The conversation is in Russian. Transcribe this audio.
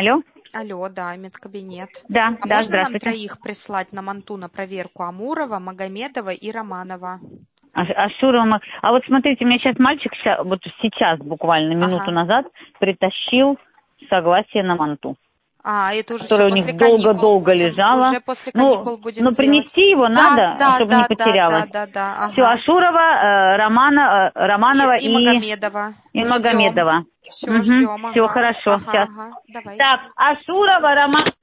Алло. Алло, да, медкабинет. Да, А да, можно нам здравствуйте. троих прислать на Манту на проверку? Амурова, Магомедова и Романова. Ашурова. А вот смотрите, у меня сейчас мальчик, вот сейчас буквально минуту Ага. назад притащил согласие на Манту, Это уже все которое у них после каникул долго-долго будем. лежало. Уже после Ну, каникул будем но делать. принести его Да, надо, да, чтобы не да, да, да, потерялось. да, да, Все, ага. Ашурова, Романова И Магомедова. и Ждем. Магомедова. Все, ждем, Все ага. хорошо, Ага, сейчас. ага. Давайте. Так, Ашурова, Романова.